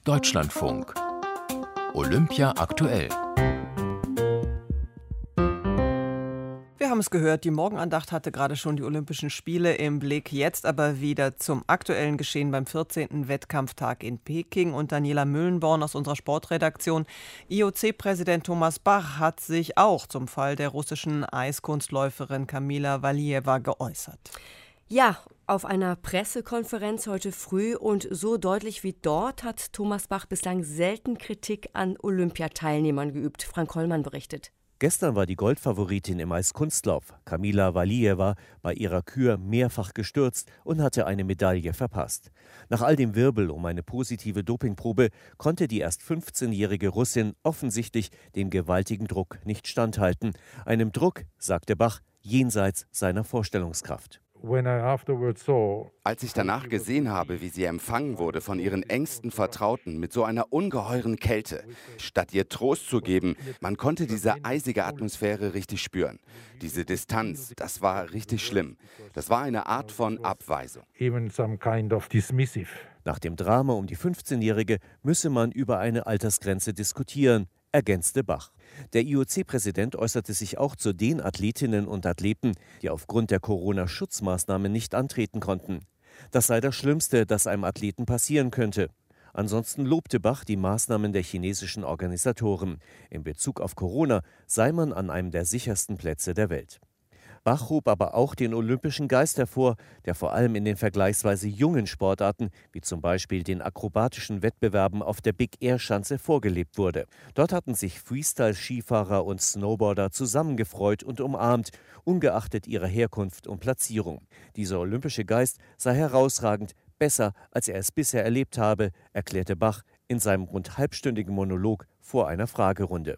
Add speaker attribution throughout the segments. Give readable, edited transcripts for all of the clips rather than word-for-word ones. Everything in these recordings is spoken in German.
Speaker 1: Deutschlandfunk. Olympia aktuell.
Speaker 2: Wir haben es gehört, die Morgenandacht hatte gerade schon die Olympischen Spiele im Blick. Jetzt aber wieder zum aktuellen Geschehen beim 14. Wettkampftag in Peking. Und Daniela Müllenborn aus unserer Sportredaktion. IOC-Präsident Thomas Bach hat sich auch zum Fall der russischen Eiskunstläuferin Kamila Valieva geäußert.
Speaker 3: Ja, auf einer Pressekonferenz heute früh und so deutlich wie dort hat Thomas Bach bislang selten Kritik an Olympiateilnehmern geübt. Frank Hollmann berichtet.
Speaker 4: Gestern war die Goldfavoritin im Eiskunstlauf, Kamila Valieva, bei ihrer Kür mehrfach gestürzt und hatte eine Medaille verpasst. Nach all dem Wirbel um eine positive Dopingprobe konnte die erst 15-jährige Russin offensichtlich dem gewaltigen Druck nicht standhalten. Einem Druck, sagte Bach, jenseits seiner Vorstellungskraft.
Speaker 5: Als ich danach gesehen habe, wie sie empfangen wurde von ihren engsten Vertrauten mit so einer ungeheuren Kälte, statt ihr Trost zu geben, man konnte diese eisige Atmosphäre richtig spüren. Diese Distanz, das war richtig schlimm. Das war eine Art von Abweisung.
Speaker 4: Nach dem Drama um die 15-Jährige müsse man über eine Altersgrenze diskutieren, ergänzte Bach. Der IOC-Präsident äußerte sich auch zu den Athletinnen und Athleten, die aufgrund der Corona-Schutzmaßnahmen nicht antreten konnten. Das sei das Schlimmste, das einem Athleten passieren könnte. Ansonsten lobte Bach die Maßnahmen der chinesischen Organisatoren. In Bezug auf Corona sei man an einem der sichersten Plätze der Welt. Bach hob aber auch den olympischen Geist hervor, der vor allem in den vergleichsweise jungen Sportarten, wie zum Beispiel den akrobatischen Wettbewerben auf der Big-Air-Schanze, vorgelebt wurde. Dort hatten sich Freestyle-Skifahrer und Snowboarder zusammengefreut und umarmt, ungeachtet ihrer Herkunft und Platzierung. Dieser olympische Geist sei herausragend, besser, als er es bisher erlebt habe, erklärte Bach in seinem rund halbstündigen Monolog vor einer Fragerunde.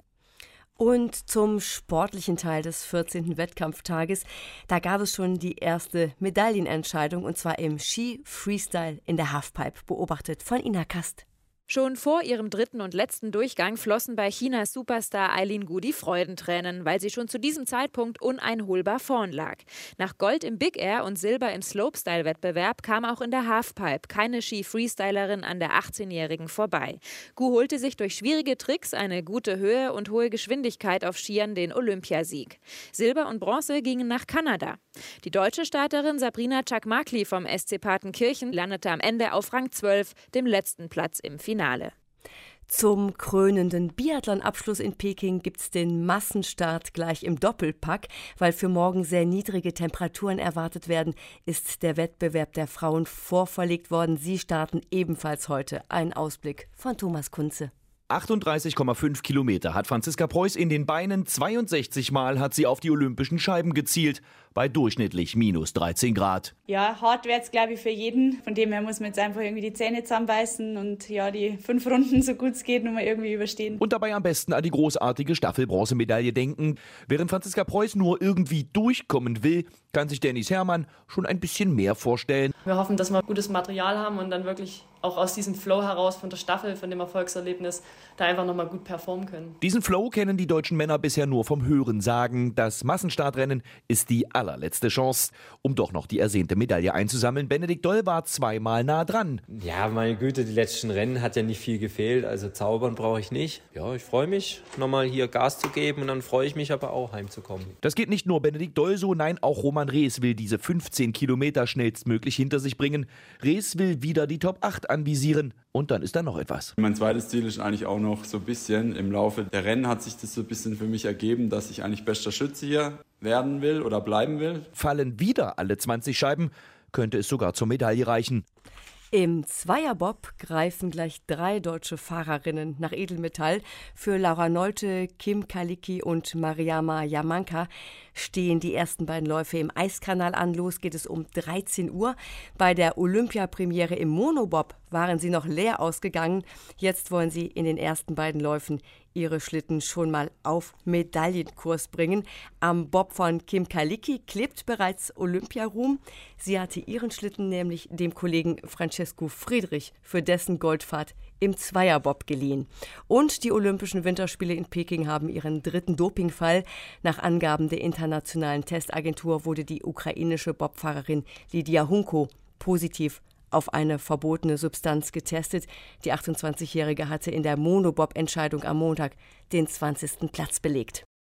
Speaker 3: Und zum sportlichen Teil des 14. Wettkampftages, da gab es schon die erste Medaillenentscheidung, und zwar im Ski-Freestyle in der Halfpipe, beobachtet von Ina Kast.
Speaker 6: Schon vor ihrem dritten und letzten Durchgang flossen bei Chinas Superstar Eileen Gu die Freudentränen, weil sie schon zu diesem Zeitpunkt uneinholbar vorn lag. Nach Gold im Big Air und Silber im Slopestyle-Wettbewerb kam auch in der Halfpipe keine Ski-Freestylerin an der 18-Jährigen vorbei. Gu holte sich durch schwierige Tricks, eine gute Höhe und hohe Geschwindigkeit auf Skiern den Olympiasieg. Silber und Bronze gingen nach Kanada. Die deutsche Starterin Sabrina Czakmakli vom SC Partenkirchen landete am Ende auf Rang 12, dem letzten Platz im Finale.
Speaker 3: Zum krönenden Biathlon-Abschluss in Peking gibt es den Massenstart gleich im Doppelpack. Weil für morgen sehr niedrige Temperaturen erwartet werden, ist der Wettbewerb der Frauen vorverlegt worden. Sie starten ebenfalls heute. Ein Ausblick von Thomas Kunze.
Speaker 7: 38,5 Kilometer hat Franziska Preuß in den Beinen, 62 Mal hat sie auf die olympischen Scheiben gezielt, bei durchschnittlich minus 13 Grad.
Speaker 8: Ja, hart wäre es, glaube ich, für jeden. Von dem her muss man jetzt einfach irgendwie die Zähne zusammenbeißen und ja, die 5 Runden, so gut es geht, nur mal irgendwie überstehen.
Speaker 7: Und dabei am besten an die großartige Staffel-Bronzemedaille denken. Während Franziska Preuß nur irgendwie durchkommen will, kann sich Dennis Herrmann schon ein bisschen mehr vorstellen.
Speaker 9: Wir hoffen, dass wir gutes Material haben und dann wirklich auch aus diesem Flow heraus von der Staffel, von dem Erfolgserlebnis, da einfach nochmal gut performen können.
Speaker 7: Diesen Flow kennen die deutschen Männer bisher nur vom Hörensagen. Das Massenstartrennen ist die allerletzte Chance, um doch noch die ersehnte Medaille einzusammeln. Benedikt Doll war zweimal nah dran.
Speaker 10: Ja, meine Güte, die letzten Rennen hat ja nicht viel gefehlt, also zaubern brauche ich nicht. Ja, ich freue mich, nochmal hier Gas zu geben und dann freue ich mich aber auch heimzukommen.
Speaker 7: Das geht nicht nur Benedikt Doll so, nein, auch Roman Rees will diese 15 Kilometer schnellstmöglich hinter sich bringen. Rees will wieder die Top 8 anvisieren. Und dann ist da noch etwas.
Speaker 11: Mein zweites Ziel ist eigentlich auch noch so ein bisschen, im Laufe der Rennen hat sich das so ein bisschen für mich ergeben, dass ich eigentlich bester Schütze hier werden will oder bleiben will.
Speaker 7: Fallen wieder alle 20 Scheiben, könnte es sogar zur Medaille reichen.
Speaker 3: Im Zweierbob greifen gleich 3 deutsche Fahrerinnen nach Edelmetall. Für Laura Nolte, Kim Kalicki und Mariama Yamanka stehen die ersten beiden Läufe im Eiskanal an. Los geht es um 13 Uhr. Bei der Olympiapremiere im Monobob waren sie noch leer ausgegangen. Jetzt wollen sie in den ersten beiden Läufen ihre Schlitten schon mal auf Medaillenkurs bringen. Am Bob von Kim Kalicki klebt bereits Olympiaruhm. Sie hatte ihren Schlitten nämlich dem Kollegen Francesco Friedrich für dessen Goldfahrt im Zweierbob geliehen. Und die Olympischen Winterspiele in Peking haben ihren dritten Dopingfall. Nach Angaben der Internationalen Testagentur wurde die ukrainische Bobfahrerin Lidia Hunko positiv auf eine verbotene Substanz getestet. Die 28-Jährige hatte in der Monobob-Entscheidung am Montag den 20. Platz belegt.